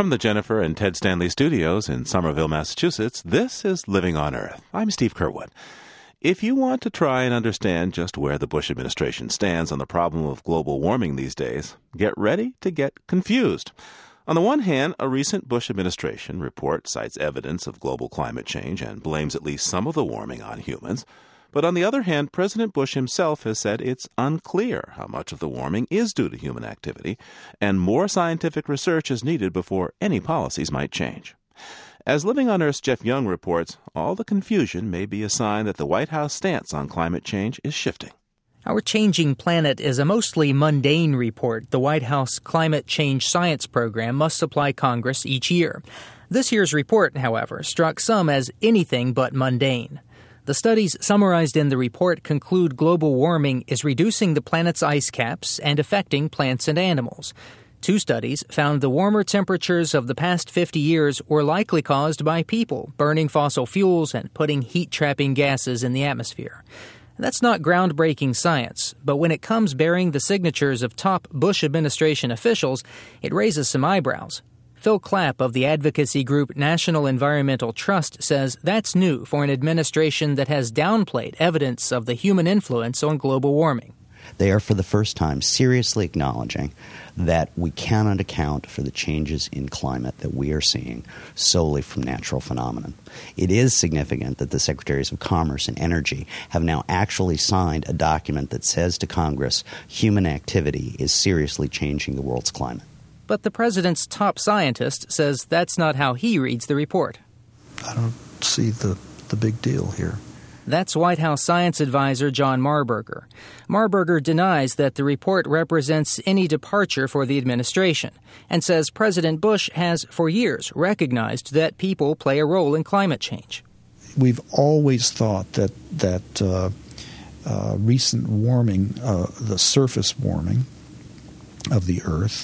From the Jennifer and Ted Stanley studios in Somerville, Massachusetts, this is Living on Earth. I'm Steve Curwood. If you want to try and understand just where the Bush administration stands on the problem of global warming these days, get ready to get confused. On the one hand, a recent Bush administration report cites evidence of global climate change and blames at least some of the warming on humans. But on the other hand, President Bush himself has said it's unclear how much of the warming is due to human activity, and more scientific research is needed before any policies might change. As Living on Earth's Jeff Young reports, all the confusion may be a sign that the White House stance on climate change is shifting. Our Changing Planet is a mostly mundane report the White House Climate Change Science Program must supply Congress each year. This year's report, however, struck some as anything but mundane. The studies summarized in the report conclude global warming is reducing the planet's ice caps and affecting plants and animals. 2 studies found the warmer temperatures of the past 50 years were likely caused by people burning fossil fuels and putting heat-trapping gases in the atmosphere. That's not groundbreaking science, but when it comes bearing the signatures of top Bush administration officials, it raises some eyebrows. Phil Clapp of the advocacy group National Environmental Trust says that's new for an administration that has downplayed evidence of the human influence on global warming. They are for the first time seriously acknowledging that we cannot account for the changes in climate that we are seeing solely from natural phenomena. It is significant that the Secretaries of Commerce and Energy have now actually signed a document that says to Congress human activity is seriously changing the world's climate. But the president's top scientist says that's not how he reads the report. I don't see the big deal here. That's White House science advisor John Marburger. Marburger denies that the report represents any departure for the administration and says President Bush has for years recognized that people play a role in climate change. We've always thought that recent warming, the surface warming of the Earth,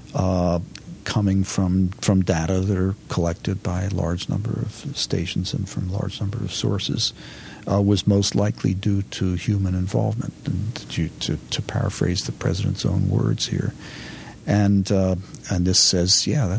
coming from data that are collected by a large number of stations and from a large number of sources, was most likely due to human involvement, and to paraphrase the president's own words here. And this says, yeah,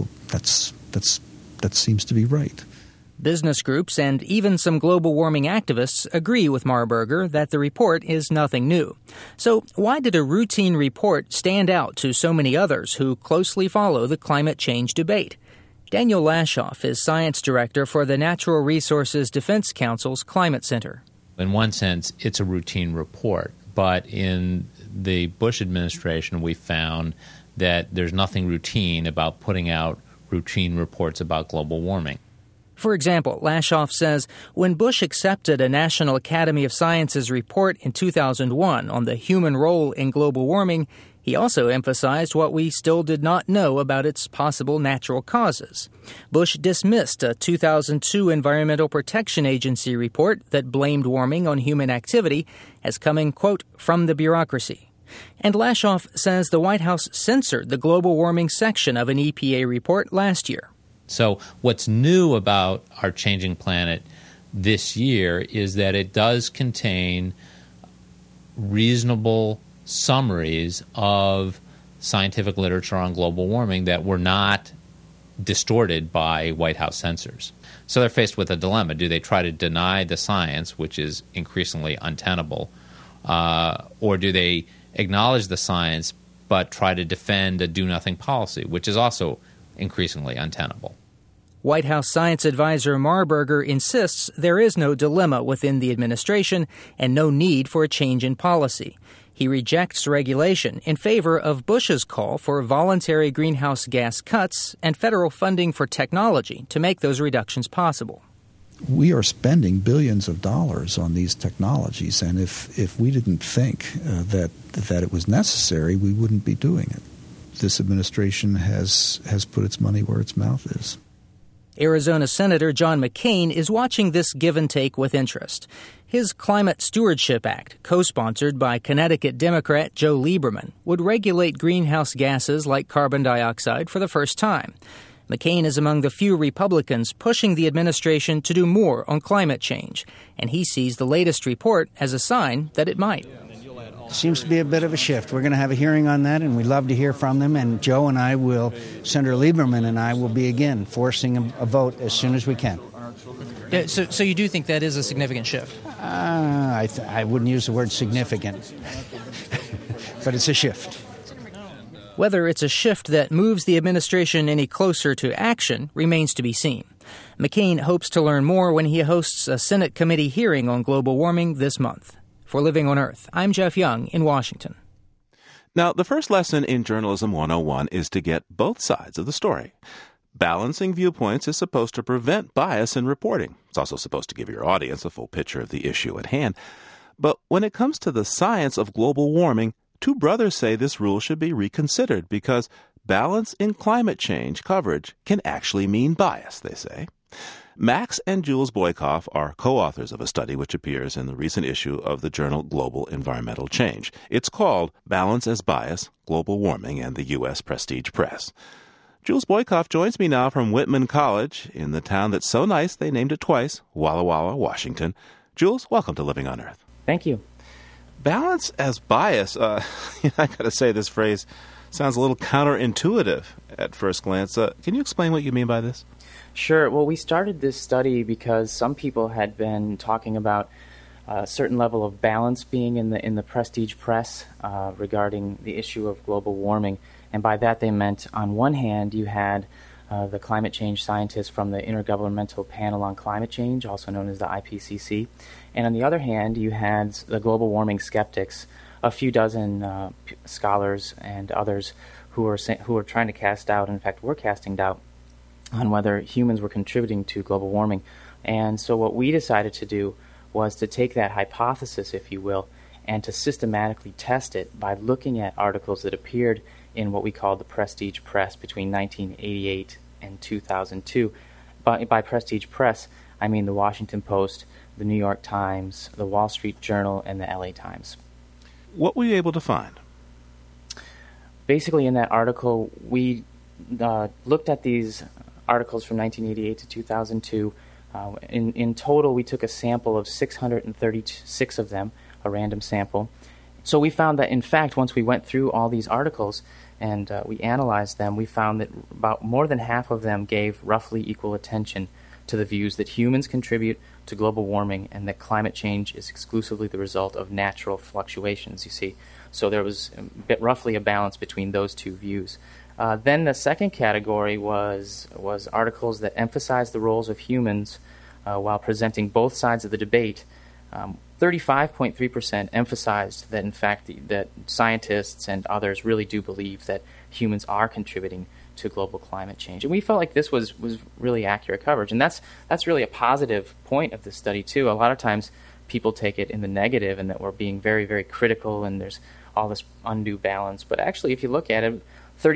that seems to be right. Business groups and even some global warming activists agree with Marburger that the report is nothing new. So why did a routine report stand out to so many others who closely follow the climate change debate? Daniel Lashoff is science director for the Natural Resources Defense Council's Climate Center. In one sense, it's a routine report, but in the Bush administration, we found that there's nothing routine about putting out routine reports about global warming. For example, Lashoff says when Bush accepted a National Academy of Sciences report in 2001 on the human role in global warming, he also emphasized what we still did not know about its possible natural causes. Bush dismissed a 2002 Environmental Protection Agency report that blamed warming on human activity as coming, quote, from the bureaucracy. And Lashoff says the White House censored the global warming section of an EPA report last year. So what's new about our Changing Planet this year is that it does contain reasonable summaries of scientific literature on global warming that were not distorted by White House censors. So they're faced with a dilemma. Do they try to deny the science, which is increasingly untenable, or do they acknowledge the science but try to defend a do-nothing policy, which is also increasingly untenable? White House science advisor Marburger insists there is no dilemma within the administration and no need for a change in policy. He rejects regulation in favor of Bush's call for voluntary greenhouse gas cuts and federal funding for technology to make those reductions possible. We are spending billions of dollars on these technologies, and if we didn't think that it was necessary, we wouldn't be doing it. This administration has put its money where its mouth is. Arizona Senator John McCain is watching this give and take with interest. His Climate Stewardship Act, co-sponsored by Connecticut Democrat Joe Lieberman, would regulate greenhouse gases like carbon dioxide for the first time. McCain is among the few Republicans pushing the administration to do more on climate change, and he sees the latest report as a sign that it might. seems to be a bit of a shift. We're going to have a hearing on that, and we'd love to hear from them. And Joe and I will, Senator Lieberman and I will be, again, forcing a vote as soon as we can. Yeah, so you do think that is a significant shift? I wouldn't use the word significant, but it's a shift. Whether it's a shift that moves the administration any closer to action remains to be seen. McCain hopes to learn more when he hosts a Senate committee hearing on global warming this month. For Living on Earth, I'm Jeff Young in Washington. Now, the first lesson in Journalism 101 is to get both sides of the story. Balancing viewpoints is supposed to prevent bias in reporting. It's also supposed to give your audience a full picture of the issue at hand. But when it comes to the science of global warming, two brothers say this rule should be reconsidered because balance in climate change coverage can actually mean bias, they say. Max and Jules Boykoff are co-authors of a study which appears in the recent issue of the journal Global Environmental Change. It's called Balance as Bias, Global Warming and the U.S. Prestige Press. Jules Boykoff joins me now from Whitman College in the town that's so nice they named it twice, Walla Walla, Washington. Jules, welcome to Living on Earth. Thank you. Balance as bias, I got to say this phrase sounds a little counterintuitive at first glance. Can you explain what you mean by this? Sure. Well, we started this study because some people had been talking about a certain level of balance being in the prestige press regarding the issue of global warming. And by that they meant, on one hand, you had the climate change scientists from the Intergovernmental Panel on Climate Change, also known as the IPCC. And on the other hand, you had the global warming skeptics, a few dozen scholars and others who were trying to cast doubt, in fact were casting doubt, on whether humans were contributing to global warming. And so what we decided to do was to take that hypothesis, if you will, and to systematically test it by looking at articles that appeared in what we call the prestige press between 1988 and 2002. By prestige press, I mean the Washington Post, the New York Times, the Wall Street Journal, and the LA Times. What were you able to find? Basically, in that article, we looked at these articles from 1988 to 2002. In total, we took a sample of 636 of them, a random sample. So we found that, in fact, once we went through all these articles and we analyzed them, we found that about more than half of them gave roughly equal attention to the views that humans contribute to global warming and that climate change is exclusively the result of natural fluctuations, you see. So there was roughly a balance between those two views. Then the second category was articles that emphasized the roles of humans while presenting both sides of the debate. 35.3% emphasized that, in fact, that scientists and others really do believe that humans are contributing to global climate change. And we felt like this was really accurate coverage. And that's really a positive point of this study, too. A lot of times people take it in the negative and that we're being very, very critical and there's all this undue balance. But actually, if you look at it,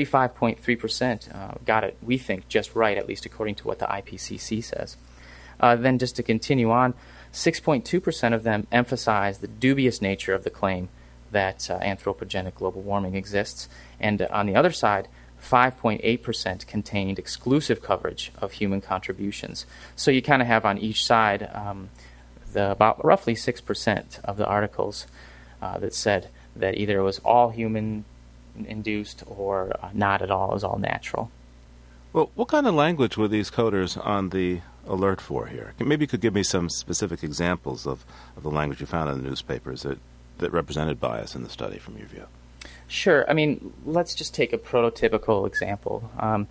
35.3% got it, we think, just right, at least according to what the IPCC says. Then just to continue on, 6.2% of them emphasize the dubious nature of the claim that anthropogenic global warming exists. And on the other side, 5.8% contained exclusive coverage of human contributions. So you kind of have on each side about roughly 6% of the articles that said that either it was all human-induced or not at all, it was all natural. Well, what kind of language were these coders on the alert for here? Maybe you could give me some specific examples of the language you found in the newspapers that represented bias in the study from your view. Sure. I mean, let's just take a prototypical example.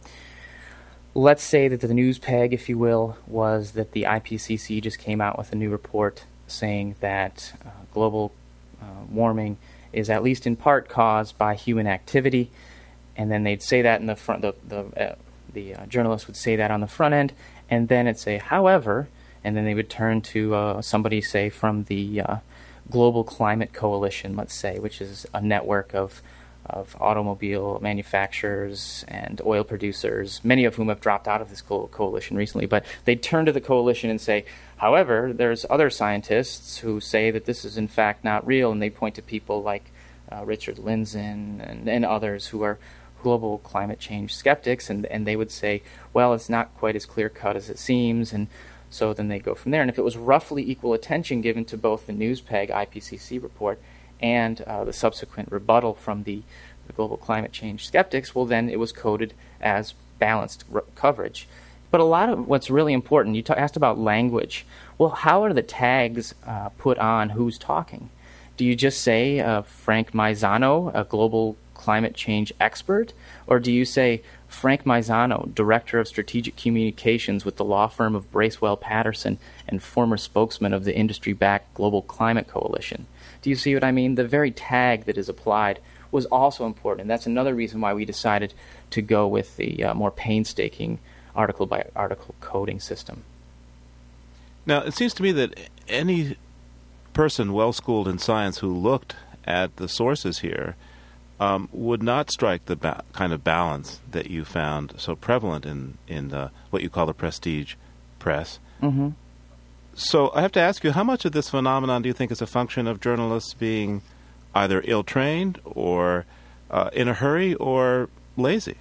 Let's say that the news peg, if you will, was that the IPCC just came out with a new report saying that global warming is at least in part caused by human activity, and then they'd say that in the front. The journalist would say that on the front end, and then it'd say, however, and then they would turn to somebody, say, from the Global Climate Coalition, let's say, which is a network of automobile manufacturers and oil producers, many of whom have dropped out of this coalition recently. But they'd turn to the coalition and say, however, there's other scientists who say that this is in fact not real, and they point to people like Richard Lindzen and others who are global climate change skeptics, and they would say, well, it's not quite as clear-cut as it seems, and so then they go from there. And if it was roughly equal attention given to both the NewsPeg IPCC report and the subsequent rebuttal from the global climate change skeptics, well, then it was coded as balanced coverage. But a lot of what's really important, you asked about language. Well, how are the tags put on who's talking? Do you just say Frank Maizano, a global climate change expert? Or do you say Frank Maizano, Director of Strategic Communications with the law firm of Bracewell Patterson and former spokesman of the industry-backed Global Climate Coalition? Do you see what I mean? The very tag that is applied was also important. And that's another reason why we decided to go with the more painstaking article-by-article coding system. Now, it seems to me that any person well-schooled in science who looked at the sources here would not strike the kind of balance that you found so prevalent in what you call the prestige press. Mm-hmm. So I have to ask you, how much of this phenomenon do you think is a function of journalists being either ill-trained or in a hurry or lazy?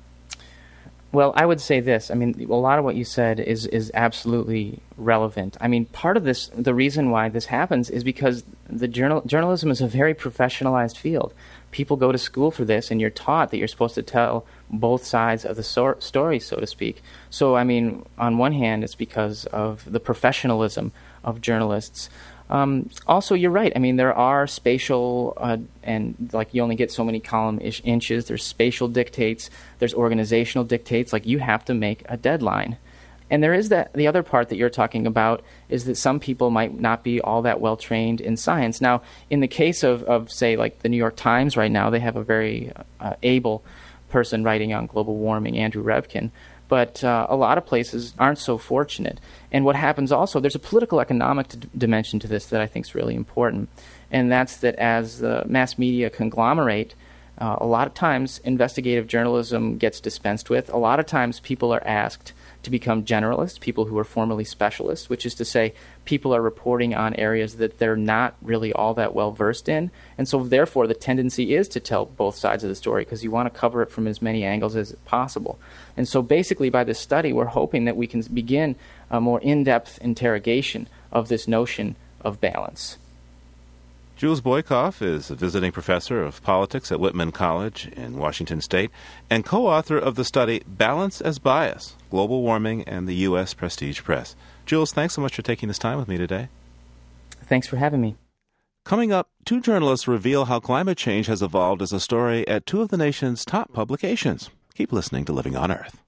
Well, I would say this. I mean, a lot of what you said is absolutely relevant. I mean, part of this, the reason why this happens is because the journalism is a very professionalized field. People go to school for this, and you're taught that you're supposed to tell both sides of the story, so to speak. So, I mean, on one hand, it's because of the professionalism of journalists. Also, you're right. I mean, there are spatial, and like you only get so many column inches. There's spatial dictates. There's organizational dictates. Like you have to make a deadline. And there is the other part that you're talking about is that some people might not be all that well trained in science. Now, in the case of say, like the New York Times right now, they have a very able person writing on global warming, Andrew Revkin. But a lot of places aren't so fortunate. And what happens also, there's a political economic dimension to this that I think is really important. And that's that as the mass media conglomerate, a lot of times investigative journalism gets dispensed with. A lot of times people are asked to become generalists, people who are formerly specialists, which is to say people are reporting on areas that they're not really all that well versed in. And so therefore the tendency is to tell both sides of the story because you want to cover it from as many angles as possible. And so basically by this study we're hoping that we can begin a more in-depth interrogation of this notion of balance. Jules Boykoff is a visiting professor of politics at Whitman College in Washington State and co-author of the study Balance as Bias, Global Warming and the U.S. Prestige Press. Jules, thanks so much for taking this time with me today. Thanks for having me. Coming up, two journalists reveal how climate change has evolved as a story at two of the nation's top publications. Keep listening to Living on Earth.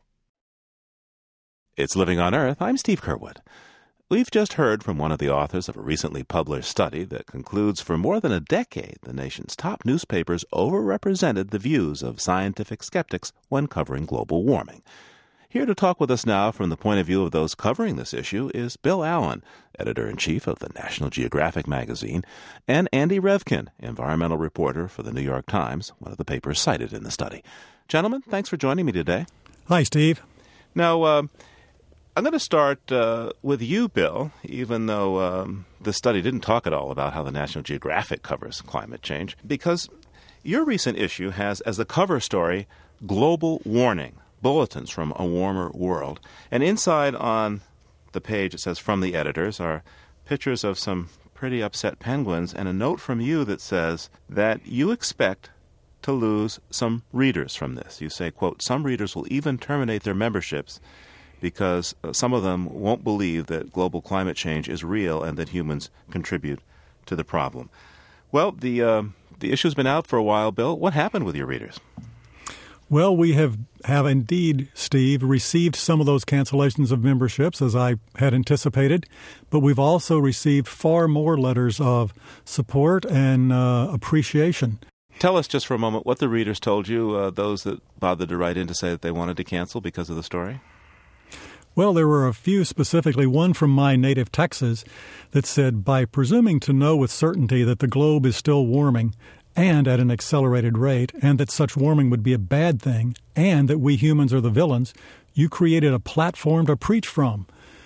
It's Living on Earth. I'm Steve Curwood. We've just heard from one of the authors of a recently published study that concludes for more than a decade the nation's top newspapers overrepresented the views of scientific skeptics when covering global warming. Here to talk with us now from the point of view of those covering this issue is Bill Allen, editor-in-chief of the National Geographic magazine, and Andy Revkin, environmental reporter for the New York Times, one of the papers cited in the study. Gentlemen, thanks for joining me today. Hi, Steve. Now, I'm going to start with you, Bill, even though the study didn't talk at all about how the National Geographic covers climate change, because your recent issue has as the cover story Global Warning, Bulletins from a Warmer World. And inside on the page it says, from the editors, are pictures of some pretty upset penguins and a note from you that says that you expect to lose some readers from this. You say, quote, some readers will even terminate their memberships because some of them won't believe that global climate change is real and that humans contribute to the problem. Well, the issue's been out for a while, Bill. What happened with your readers? Well, we have indeed, Steve, received some of those cancellations of memberships, as I had anticipated, but we've also received far more letters of support and appreciation. Tell us just for a moment what the readers told you, those that bothered to write in to say that they wanted to cancel because of the story. Well, there were a few specifically, one from my native Texas that said, by presuming to know with certainty that the globe is still warming and at an accelerated rate, and that such warming would be a bad thing, and that we humans are the villains, you created a platform to preach from.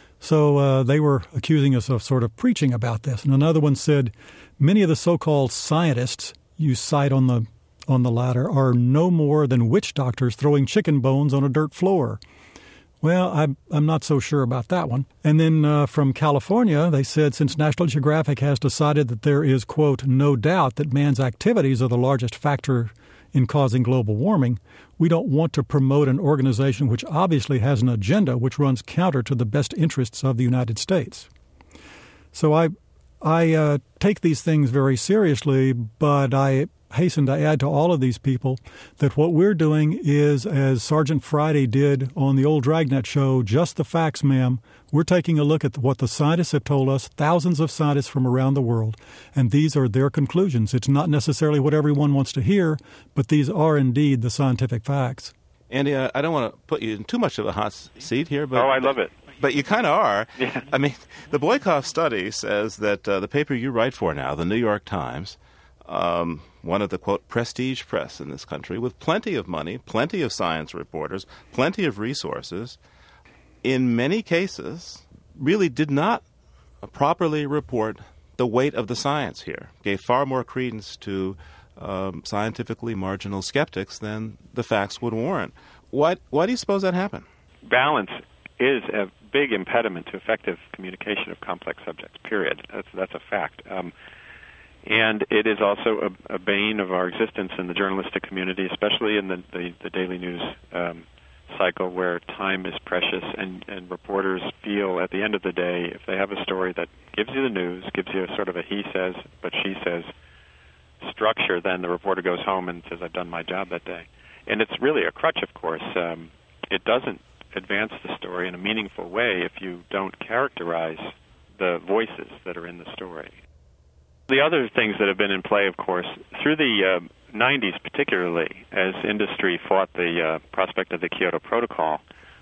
So they were accusing us of sort of preaching about this. And another one said, many of the so-called scientists you cite on the latter are no more than witch doctors throwing chicken bones on a dirt floor. Well, I'm not so sure about that one. And then from California, they said since National Geographic has decided that there is, quote, no doubt that man's activities are the largest factor in causing global warming, we don't want to promote an organization which obviously has an agenda which runs counter to the best interests of the United States. So I take these things very seriously, but I hasten to add to all of these people that what we're doing is, as Sergeant Friday did on the old Dragnet show, just the facts, ma'am. We're taking a look at what the scientists have told us, thousands of scientists from around the world, and these are their conclusions. It's not necessarily what everyone wants to hear, but these are indeed the scientific facts. Andy, I don't want to put you in too much of a hot seat here, but I love it. But you kind of are. Yeah. I mean, the Boykoff study says that the paper you write for now, the New York Times, one of the, quote, prestige press in this country, with plenty of money, plenty of science reporters, plenty of resources, in many cases really did not properly report the weight of the science here, gave far more credence to scientifically marginal skeptics than the facts would warrant. Why do you suppose that happened? Balance is a big impediment to effective communication of complex subjects, period. That's a fact. And it is also a bane of our existence in the journalistic community, especially in the daily news cycle, where time is precious, and reporters feel at the end of the day, if they have a story that gives you the news, gives you a sort of a he says, but she says structure, then the reporter goes home and says, I've done my job that day. And it's really a crutch, of course. It doesn't advance the story in a meaningful way if you don't characterize the voices that are in the story. The other things that have been in play, of course, through the 90s particularly, as industry fought the prospect of the Kyoto Protocol,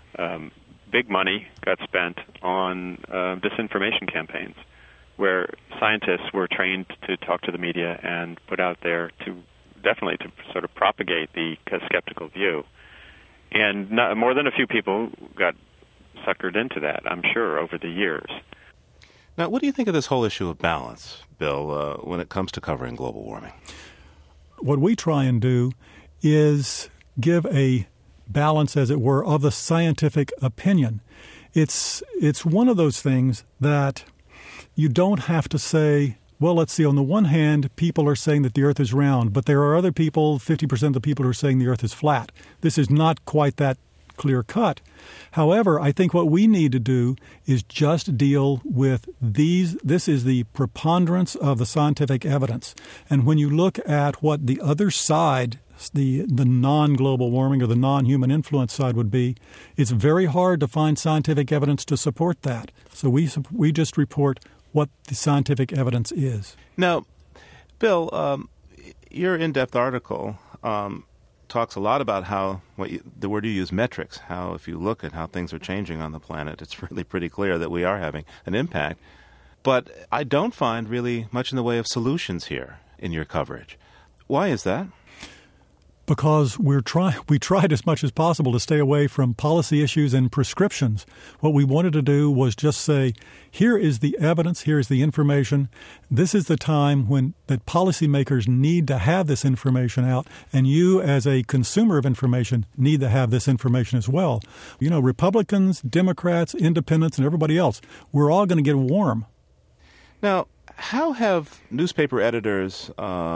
big money got spent on disinformation campaigns, where scientists were trained to talk to the media and put out there to sort of propagate the skeptical view. And more than a few people got suckered into that, I'm sure, over the years. Now, what do you think of this whole issue of balance, Bill, when it comes to covering global warming? What we try and do is give a balance, as it were, of the scientific opinion. It's one of those things that you don't have to say, well, let's see, on the one hand, people are saying that the Earth is round, but there are other people, 50% of the people, who are saying the Earth is flat. This is not quite that clear cut. However, I think what we need to do is just deal with these. This is the preponderance of the scientific evidence. And when you look at what the other side, the non-global warming or the non-human influence side would be, it's very hard to find scientific evidence to support that. So we just report what the scientific evidence is. Now, Bill, your in-depth article talks a lot about how the word you use, metrics, how if you look at how things are changing on the planet, it's really pretty clear that we are having an impact. But I don't find really much in the way of solutions here in your coverage. Why is that? Because we tried as much as possible to stay away from policy issues and prescriptions. What we wanted to do was just say, here is the evidence, here is the information. This is the time that policymakers need to have this information out, and you as a consumer of information need to have this information as well. You know, Republicans, Democrats, independents, and everybody else, we're all going to get warm. Now, how have newspaper editors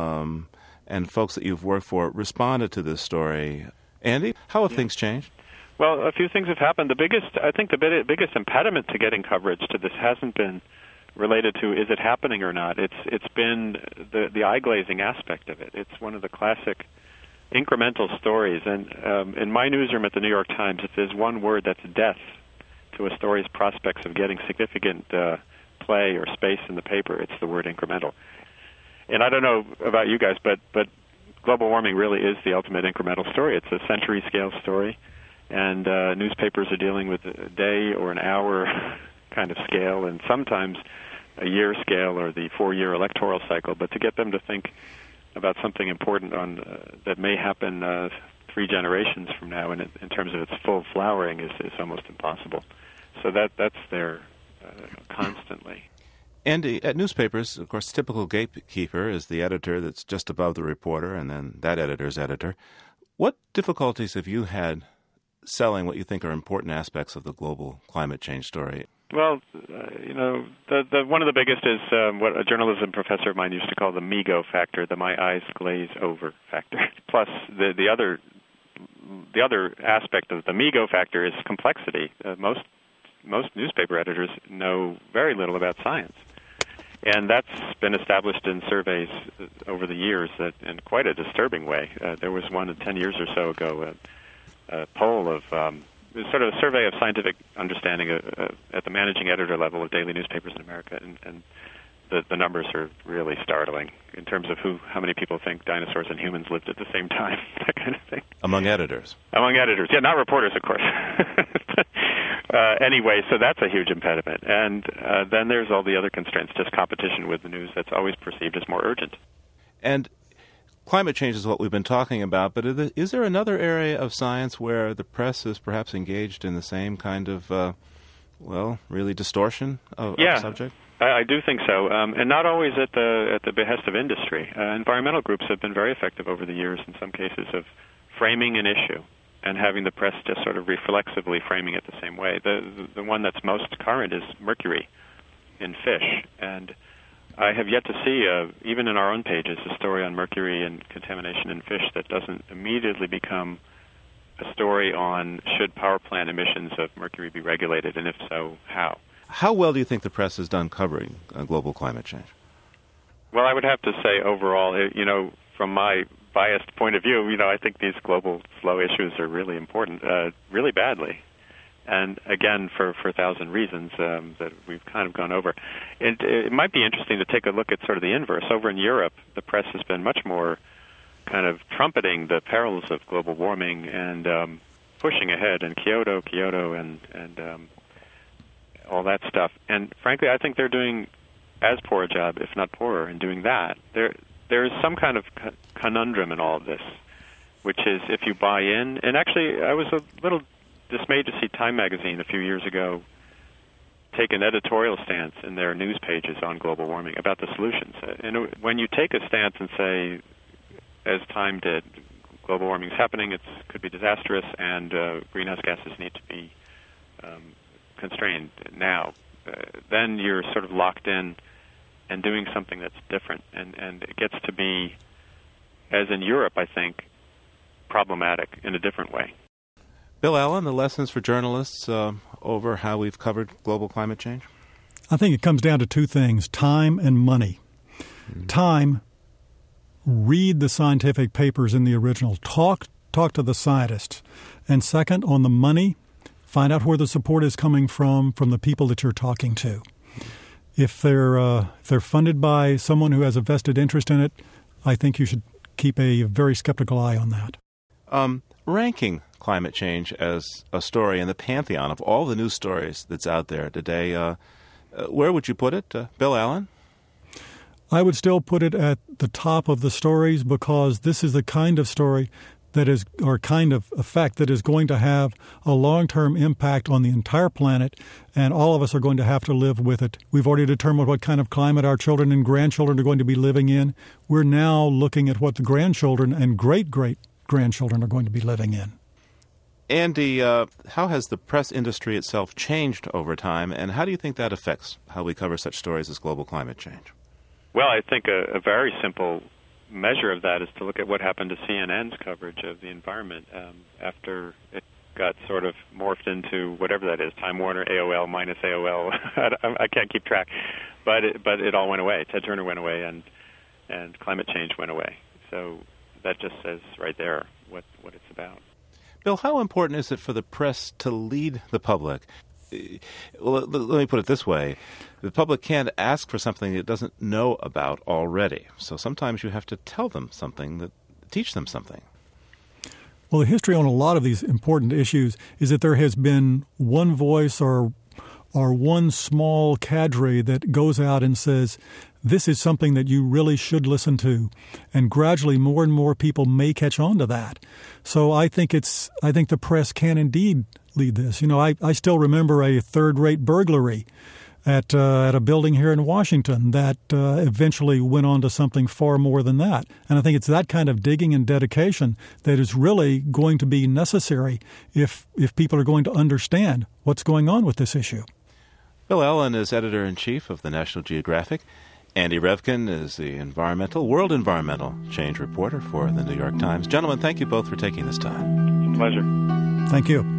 and folks that you've worked for responded to this story? Andy, how have things changed? Well, a few things have happened. The biggest impediment to getting coverage to this hasn't been related to is it happening or not. It's been the eye-glazing aspect of it. It's one of the classic incremental stories. And in my newsroom at the New York Times, if there's one word that's death to a story's prospects of getting significant play or space in the paper, it's the word incremental. And I don't know about you guys, but global warming really is the ultimate incremental story. It's a century-scale story, and newspapers are dealing with a day or an hour kind of scale, and sometimes a year scale or the 4-year electoral cycle. But to get them to think about something important that may happen 3 generations from now, and in terms of its full flowering, is almost impossible. So that's there constantly. Andy, at newspapers, of course, the typical gatekeeper is the editor that's just above the reporter, and then that editor's editor. What difficulties have you had selling what you think are important aspects of the global climate change story? Well, the one of the biggest is what a journalism professor of mine used to call the MIGO factor, the my eyes glaze over factor. Plus, the other aspect of the MIGO factor is complexity. Most newspaper editors know very little about science. And that's been established in surveys over the years in quite a disturbing way. There was one 10 years or so ago, a poll of sort of a survey of scientific understanding at the managing editor level of daily newspapers in America, and the numbers are really startling in terms of how many people think dinosaurs and humans lived at the same time, that kind of thing. Among editors? Among editors, yeah, not reporters, of course. Anyway, so that's a huge impediment. And then there's all the other constraints, just competition with the news that's always perceived as more urgent. And climate change is what we've been talking about, but is there another area of science where the press is perhaps engaged in the same kind of, really distortion of the subject? I do think so, and not always at the behest of industry. Environmental groups have been very effective over the years in some cases of framing an issue and having the press just sort of reflexively framing it the same way. The one that's most current is mercury in fish, and I have yet to see, even in our own pages, a story on mercury and contamination in fish that doesn't immediately become a story on should power plant emissions of mercury be regulated, and if so, how. How well do you think the press has done covering global climate change? Well, I would have to say overall, from my biased point of view, I think these global flow issues are really important, really badly. And again, for 1,000 reasons that we've kind of gone over. It might be interesting to take a look at sort of the inverse. Over in Europe, the press has been much more kind of trumpeting the perils of global warming and pushing ahead in Kyoto, and all that stuff. And frankly, I think they're doing as poor a job, if not poorer, in doing that. There is some kind of conundrum in all of this, which is if you buy in, and actually I was a little dismayed to see Time magazine a few years ago take an editorial stance in their news pages on global warming about the solutions. And when you take a stance and say, as Time did, global warming is happening, it could be disastrous, and greenhouse gases need to be constrained now, then you're sort of locked in and doing something that's different, and it gets to be, as in Europe, I think, problematic in a different way. Bill Allen, the lessons for journalists over how we've covered global climate change? I think it comes down to two things, time and money. Mm-hmm. Time, read the scientific papers in the original. Talk to the scientists. And second, on the money, find out where the support is coming from the people that you're talking to. If they're funded by someone who has a vested interest in it, I think you should keep a very skeptical eye on that. Ranking climate change as a story in the pantheon of all the news stories that's out there today, where would you put it, Bill Allen? I would still put it at the top of the stories because this is the kind of story that is, or kind of effect that is going to have a long-term impact on the entire planet, and all of us are going to have to live with it. We've already determined what kind of climate our children and grandchildren are going to be living in. We're now looking at what the grandchildren and great-great-grandchildren are going to be living in. Andy, how has the press industry itself changed over time, and how do you think that affects how we cover such stories as global climate change? Well, I think a very simple measure of that is to look at what happened to CNN's coverage of the environment after it got sort of morphed into whatever that is, Time Warner, AOL, minus AOL. I can't keep track. But it all went away. Ted Turner went away, and climate change went away. So that just says right there what it's about. Bill, how important is it for the press to lead the public? Well, let me put it this way. The public can't ask for something it doesn't know about already. So sometimes you have to tell them something, teach them something. Well, the history on a lot of these important issues is that there has been one voice or one small cadre that goes out and says, this is something that you really should listen to. And gradually more and more people may catch on to that. So I think the press can indeed lead this. I still remember a third-rate burglary at a building here in Washington that eventually went on to something far more than that. And I think it's that kind of digging and dedication that is really going to be necessary if people are going to understand what's going on with this issue. Bill Ellen is editor-in-chief of the National Geographic. Andy Revkin is the world environmental change reporter for the New York Times. Gentlemen, thank you both for taking this time. Pleasure. Thank you.